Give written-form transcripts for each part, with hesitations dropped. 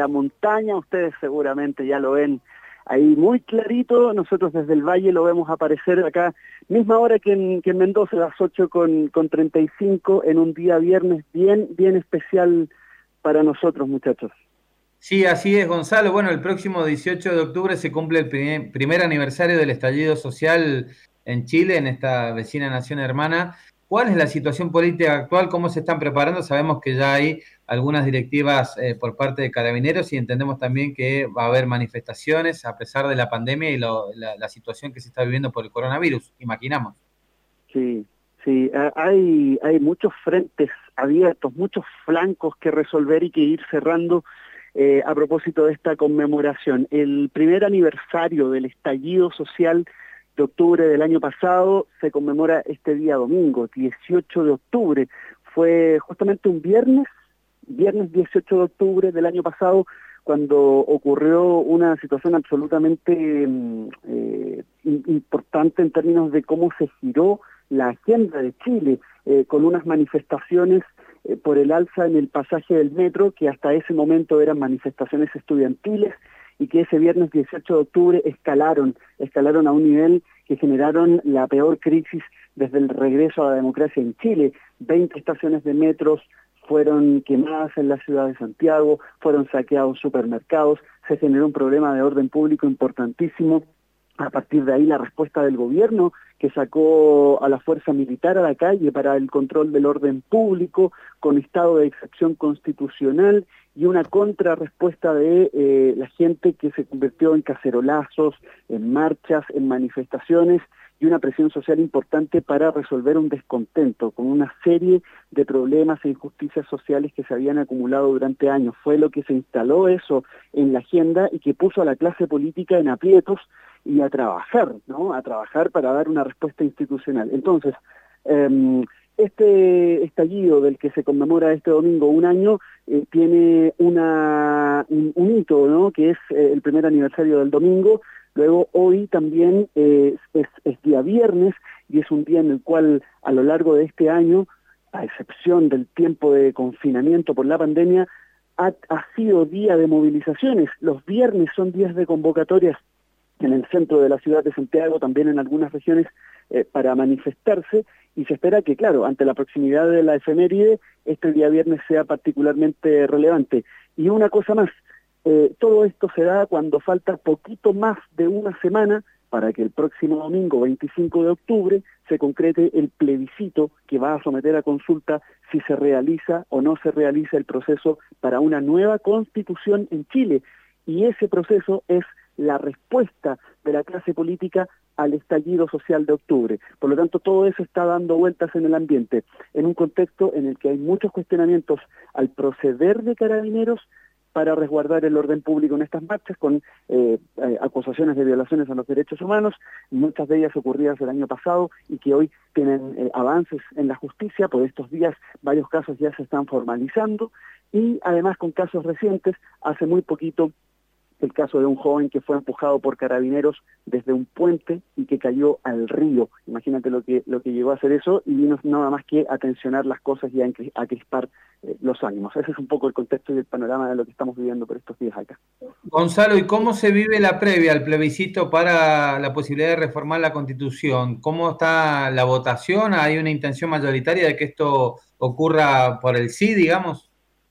la montaña, ustedes seguramente ya lo ven ahí muy clarito. Nosotros desde el valle lo vemos aparecer acá, misma hora que en Mendoza, a las 8:35, en un día viernes bien especial para nosotros, muchachos. Sí, así es, Gonzalo. Bueno, el próximo 18 de octubre se cumple el primer aniversario del estallido social en Chile, en esta vecina nación hermana. ¿Cuál es la situación política actual? ¿Cómo se están preparando? Sabemos que ya hay algunas directivas por parte de Carabineros y entendemos también que va a haber manifestaciones a pesar de la pandemia y la situación que se está viviendo por el coronavirus, imaginamos. Sí, sí, hay muchos frentes abiertos, muchos flancos que resolver y que ir cerrando a propósito de esta conmemoración. El primer aniversario del estallido social de octubre del año pasado se conmemora este día domingo, 18 de octubre. Fue justamente un viernes 18 de octubre del año pasado, cuando ocurrió una situación absolutamente importante en términos de cómo se giró la agenda de Chile, con unas manifestaciones por el alza en el pasaje del metro, que hasta ese momento eran manifestaciones estudiantiles, y que ese viernes 18 de octubre escalaron a un nivel que generaron la peor crisis desde el regreso a la democracia en Chile. 20 estaciones de metros fueron quemadas en la ciudad de Santiago, fueron saqueados supermercados, se generó un problema de orden público importantísimo. A partir de ahí la respuesta del gobierno, que sacó a la fuerza militar a la calle para el control del orden público, con estado de excepción constitucional, y una contrarrespuesta de la gente, que se convirtió en cacerolazos, en marchas, en manifestaciones, y una presión social importante para resolver un descontento con una serie de problemas e injusticias sociales que se habían acumulado durante años. Fue lo que se instaló eso en la agenda y que puso a la clase política en aprietos y a trabajar, ¿no? A trabajar para dar una respuesta institucional. Entonces, este estallido del que se conmemora este domingo un año tiene un hito, ¿no? Que es el primer aniversario del domingo. Luego hoy también es día viernes, y es un día en el cual a lo largo de este año, a excepción del tiempo de confinamiento por la pandemia, ha sido día de movilizaciones. Los viernes son días de convocatorias en el centro de la ciudad de Santiago, también en algunas regiones, para manifestarse, y se espera que, claro, ante la proximidad de la efeméride, este día viernes sea particularmente relevante. Y una cosa más, todo esto se da cuando falta poquito más de una semana para que el próximo domingo, 25 de octubre, se concrete el plebiscito que va a someter a consulta si se realiza o no se realiza el proceso para una nueva constitución en Chile. Y ese proceso es la respuesta de la clase política al estallido social de octubre. Por lo tanto, todo eso está dando vueltas en el ambiente, en un contexto en el que hay muchos cuestionamientos al proceder de Carabineros para resguardar el orden público en estas marchas, con acusaciones de violaciones a los derechos humanos, muchas de ellas ocurridas el año pasado y que hoy tienen avances en la justicia. Por estos días varios casos ya se están formalizando, y además con casos recientes. Hace muy poquito, el caso de un joven que fue empujado por Carabineros desde un puente y que cayó al río. Imagínate lo que llegó a hacer eso, y vino nada más que a tensionar las cosas y a crispar los ánimos. Ese es un poco el contexto y el panorama de lo que estamos viviendo por estos días acá. Gonzalo, ¿y cómo se vive la previa al plebiscito para la posibilidad de reformar la Constitución? ¿Cómo está la votación? ¿Hay una intención mayoritaria de que esto ocurra por el sí, digamos?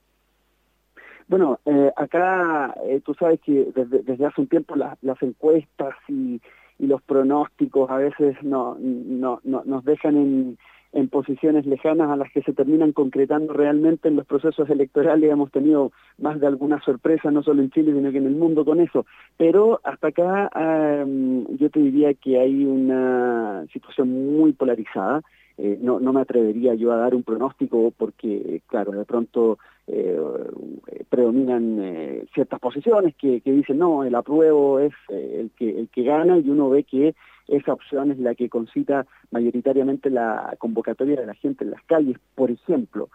Bueno, acá tú sabes que desde hace un tiempo las encuestas y los pronósticos a veces nos dejan en posiciones lejanas a las que se terminan concretando realmente en los procesos electorales. Hemos tenido más de alguna sorpresa, no solo en Chile, sino que en el mundo con eso. Pero hasta acá yo te diría que hay una situación muy polarizada. No me atrevería yo a dar un pronóstico porque, claro, de pronto predominan ciertas posiciones que dicen no, el apruebo es el que gana, y uno ve que esa opción es la que concita mayoritariamente la convocatoria de la gente en las calles, por ejemplo.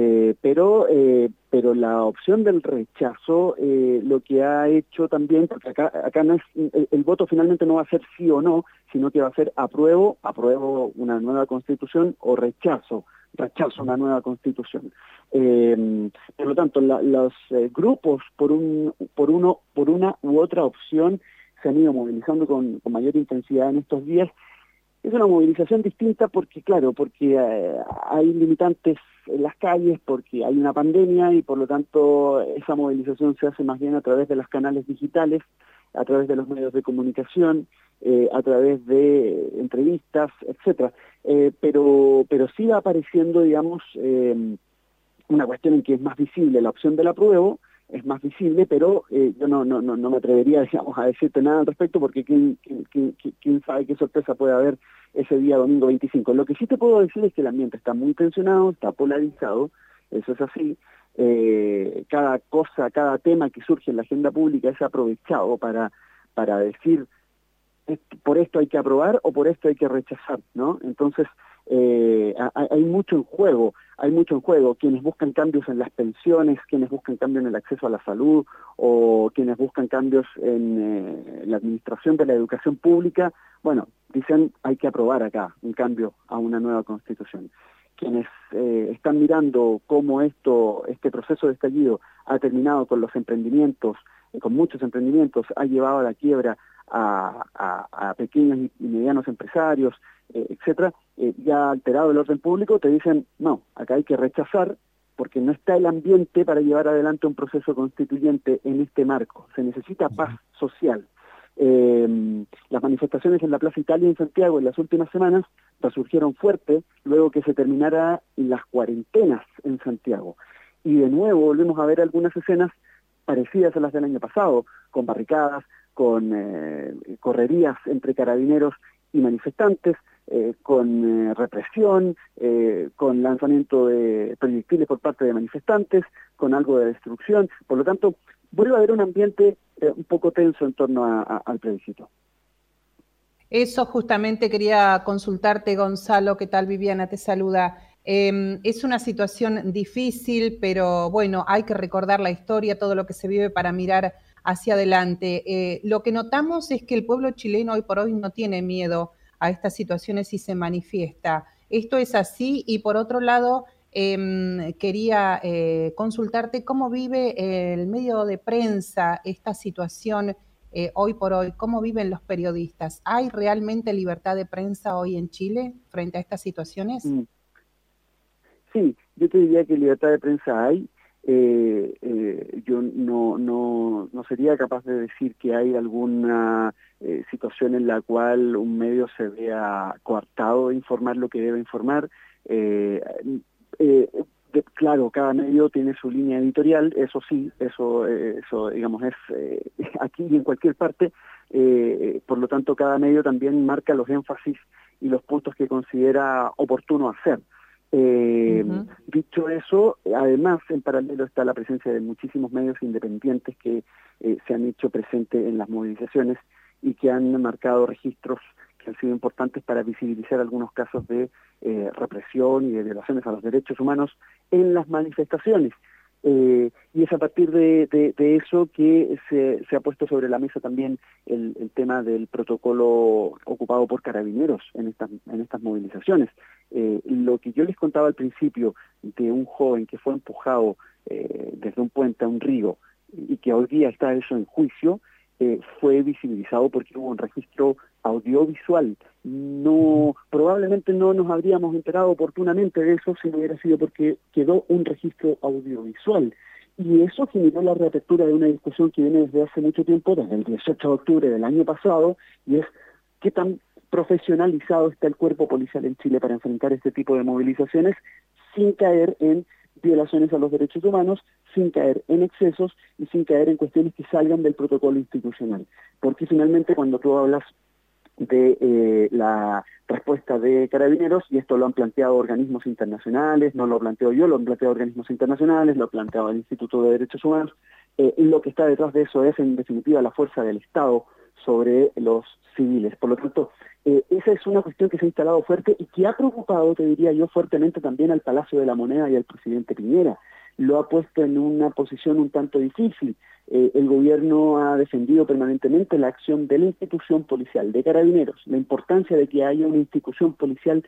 Pero la opción del rechazo lo que ha hecho también, porque acá no es, el voto finalmente no va a ser sí o no, sino que va a ser apruebo una nueva constitución, o rechazo rechazo a una nueva constitución. Por lo tanto, los grupos por una u otra opción se han ido movilizando con mayor intensidad en estos días. Es una movilización distinta porque, claro, porque hay limitantes en las calles, porque hay una pandemia y por lo tanto esa movilización se hace más bien a través de los canales digitales, a través de los medios de comunicación, a través de entrevistas, etcétera. Pero sí va apareciendo, digamos, una cuestión en que es más visible la opción del apruebo, es más visible, pero yo no me atrevería, digamos, a decirte nada al respecto porque quién sabe qué sorpresa puede haber ese día domingo 25. Lo que sí te puedo decir es que el ambiente está muy tensionado, está polarizado, eso es así. Cada tema que surge en la agenda pública es aprovechado para decir por esto hay que aprobar o por esto hay que rechazar, ¿no? Entonces, hay mucho en juego, quienes buscan cambios en las pensiones, quienes buscan cambios en el acceso a la salud o quienes buscan cambios en la administración de la educación pública, bueno, dicen hay que aprobar acá un cambio a una nueva constitución. Quienes están mirando cómo este proceso de estallido ha terminado con los emprendimientos, con muchos emprendimientos, ha llevado a la quiebra a pequeños y medianos empresarios, etcétera, ya alterado el orden público, te dicen, no, acá hay que rechazar porque no está el ambiente para llevar adelante un proceso constituyente en este marco. Se necesita paz social. Las manifestaciones en la Plaza Italia en Santiago en las últimas semanas resurgieron fuerte luego que se terminara las cuarentenas en Santiago. Y de nuevo volvemos a ver algunas escenas parecidas a las del año pasado, con barricadas, con correrías entre carabineros y manifestantes, con represión, con lanzamiento de proyectiles por parte de manifestantes, con algo de destrucción. Por lo tanto, vuelve a haber un ambiente un poco tenso en torno al plebiscito. Eso justamente quería consultarte, Gonzalo. ¿Qué tal? Viviana te saluda. Es una situación difícil, pero bueno, hay que recordar la historia, todo lo que se vive para mirar hacia adelante. Lo que notamos es que el pueblo chileno hoy por hoy no tiene miedo a estas situaciones y se manifiesta. Esto es así y por otro lado quería consultarte cómo vive el medio de prensa esta situación hoy por hoy, cómo viven los periodistas. ¿Hay realmente libertad de prensa hoy en Chile frente a estas situaciones? Sí, yo te diría que libertad de prensa hay. Yo no sería capaz de decir que hay alguna situación en la cual un medio se vea coartado de informar lo que debe informar. Claro, cada medio tiene su línea editorial, eso sí, eso digamos es aquí y en cualquier parte. Por lo tanto, cada medio también marca los énfasis y los puntos que considera oportuno hacer. Dicho eso, además en paralelo está la presencia de muchísimos medios independientes que se han hecho presentes en las movilizaciones y que han marcado registros que han sido importantes para visibilizar algunos casos de represión y de violaciones a los derechos humanos en las manifestaciones. Y es a partir de eso que se ha puesto sobre la mesa también el tema del protocolo ocupado por carabineros en estas movilizaciones. Lo que yo les contaba al principio de un joven que fue empujado desde un puente a un río y que hoy día está eso en juicio, fue visibilizado porque hubo un registro audiovisual. Probablemente no nos habríamos enterado oportunamente de eso si no hubiera sido porque quedó un registro audiovisual. Y eso generó la reapertura de una discusión que viene desde hace mucho tiempo, desde el 18 de octubre del año pasado, y es qué tan profesionalizado está el cuerpo policial en Chile para enfrentar este tipo de movilizaciones sin caer en violaciones a los derechos humanos, sin caer en excesos y sin caer en cuestiones que salgan del protocolo institucional. Porque finalmente cuando tú hablas de la respuesta de Carabineros, y esto lo han planteado organismos internacionales, no lo planteo yo, lo han planteado organismos internacionales, lo ha planteado el Instituto de Derechos Humanos, lo que está detrás de eso es en definitiva la fuerza del Estado sobre los civiles. Por lo tanto, esa es una cuestión que se ha instalado fuerte y que ha preocupado, te diría yo, fuertemente también al Palacio de la Moneda y al presidente Piñera. Lo ha puesto en una posición un tanto difícil. El gobierno ha defendido permanentemente la acción de la institución policial, de Carabineros, la importancia de que haya una institución policial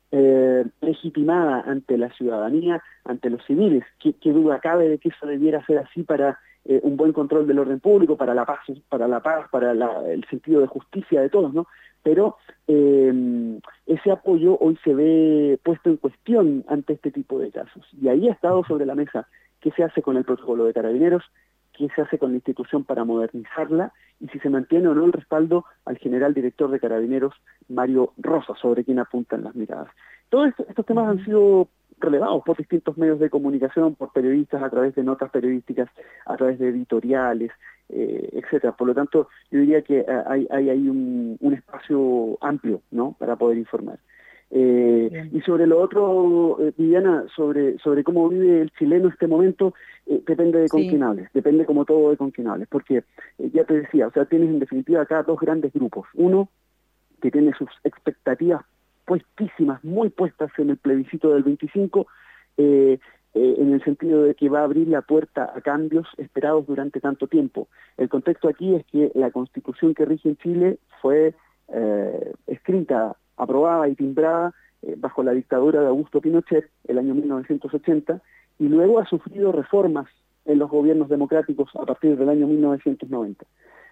legitimada ante la ciudadanía, ante los civiles. ¿Qué duda cabe de que eso debiera ser así para un buen control del orden público, para la paz, para el sentido de justicia de todos, ¿no? Pero ese apoyo hoy se ve puesto en cuestión ante este tipo de casos. Y ahí ha estado sobre la mesa qué se hace con el protocolo de Carabineros, qué se hace con la institución para modernizarla y si se mantiene o no el respaldo al general director de Carabineros, Mario Rosa, sobre quien apuntan las miradas. Todos estos temas han sido relevados por distintos medios de comunicación, por periodistas, a través de notas periodísticas, a través de editoriales, etcétera. Por lo tanto, yo diría que hay ahí un espacio amplio, ¿no?, para poder informar. Y sobre lo otro, Viviana, sobre cómo vive el chileno este momento, depende de con quién hables, depende como todo de con quién hables, porque ya te decía, o sea, tienes en definitiva acá dos grandes grupos. Uno que tiene sus expectativas puestísimas, muy puestas en el plebiscito del 25, en el sentido de que va a abrir la puerta a cambios esperados durante tanto tiempo. El contexto aquí es que la Constitución que rige en Chile fue escrita, aprobada y timbrada bajo la dictadura de Augusto Pinochet, el año 1980, y luego ha sufrido reformas en los gobiernos democráticos a partir del año 1990.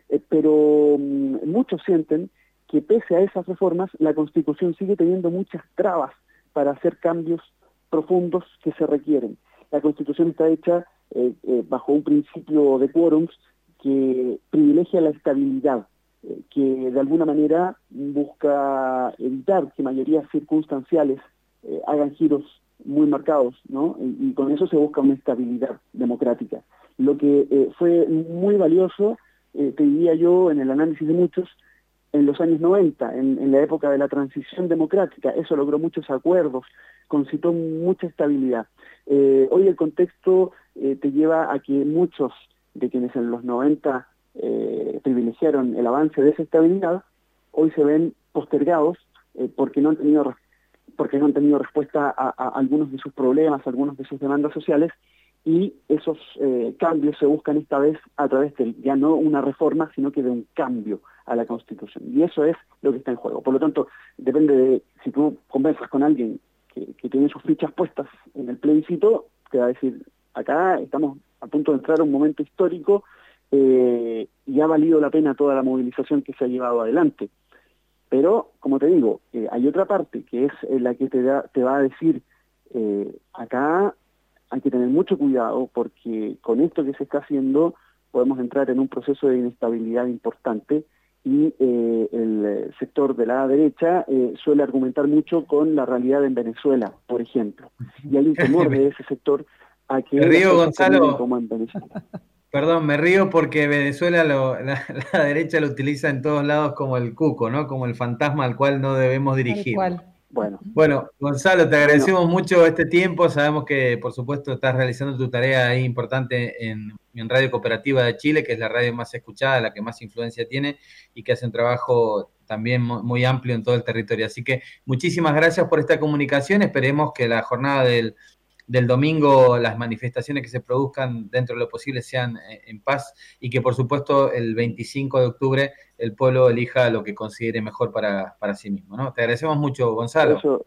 Pero muchos sienten que pese a esas reformas, la Constitución sigue teniendo muchas trabas para hacer cambios profundos que se requieren. La Constitución está hecha bajo un principio de quórums que privilegia la estabilidad, que de alguna manera busca evitar que mayorías circunstanciales hagan giros muy marcados, ¿no? Y con eso se busca una estabilidad democrática. Lo que fue muy valioso, te diría yo, en el análisis de muchos, en los años 90, en la época de la transición democrática, eso logró muchos acuerdos, concitó mucha estabilidad. Hoy el contexto te lleva a que muchos de quienes en los 90 privilegiaron el avance de esa estabilidad, hoy se ven postergados porque no han tenido respuesta a algunos de sus problemas, a algunos de sus demandas sociales, y esos cambios se buscan esta vez a través de ya no una reforma, sino que de un cambio a la Constitución. Y eso es lo que está en juego. Por lo tanto, depende de si tú conversas con alguien que tiene sus fichas puestas en el plebiscito, te va a decir, acá estamos a punto de entrar a un momento histórico y ha valido la pena toda la movilización que se ha llevado adelante. Pero, como te digo, hay otra parte que es la que te va a decir, acá hay que tener mucho cuidado porque con esto que se está haciendo podemos entrar en un proceso de inestabilidad importante y el sector de la derecha suele argumentar mucho con la realidad en Venezuela, por ejemplo. Y hay un temor de ese sector a que... Me río, Gonzalo. Como en Venezuela. Perdón, me río porque Venezuela la derecha lo utiliza en todos lados como el cuco, ¿no? Como el fantasma al cual no debemos dirigir. Bueno, Gonzalo, te agradecemos mucho este tiempo. Sabemos que, por supuesto, estás realizando tu tarea ahí importante en Radio Cooperativa de Chile, que es la radio más escuchada, la que más influencia tiene y que hace un trabajo también muy amplio en todo el territorio. Así que muchísimas gracias por esta comunicación. Esperemos que la jornada del domingo, las manifestaciones que se produzcan dentro de lo posible sean en paz y que, por supuesto, el 25 de octubre el pueblo elija lo que considere mejor para sí mismo, ¿no? Te agradecemos mucho, Gonzalo. Eso,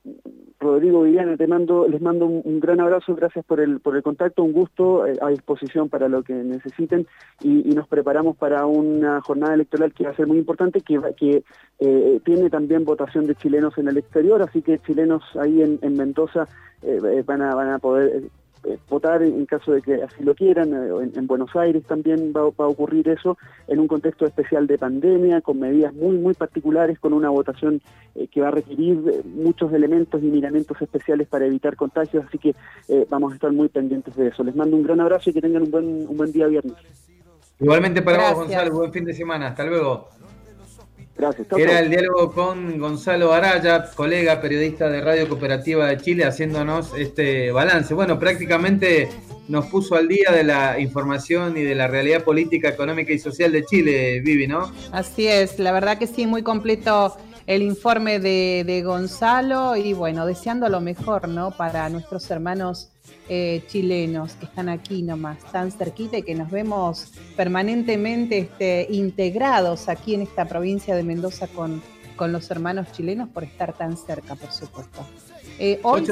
Rodrigo, Viviana, les mando un gran abrazo, gracias por el contacto, un gusto, a disposición para lo que necesiten y nos preparamos para una jornada electoral que va a ser muy importante, que tiene también votación de chilenos en el exterior, así que chilenos ahí en Mendoza van a poder votar en caso de que así lo quieran. En Buenos Aires también va a ocurrir eso en un contexto especial de pandemia, con medidas muy muy particulares, con una votación que va a requerir muchos elementos y miramientos especiales para evitar contagios, así que vamos a estar muy pendientes de eso. Les mando un gran abrazo y que tengan un buen día viernes. Igualmente para vos, Gonzalo, buen fin de semana, hasta luego. Gracias. Era el diálogo con Gonzalo Araya, colega periodista de Radio Cooperativa de Chile, haciéndonos este balance. Bueno, prácticamente nos puso al día de la información y de la realidad política, económica y social de Chile, Vivi, ¿no? Así es, la verdad que sí, muy completo el informe de Gonzalo y bueno, deseando lo mejor, ¿no? Para nuestros hermanos chilenos que están aquí nomás, tan cerquita y que nos vemos permanentemente integrados aquí en esta provincia de Mendoza con con los hermanos chilenos por estar tan cerca, por supuesto. Hoy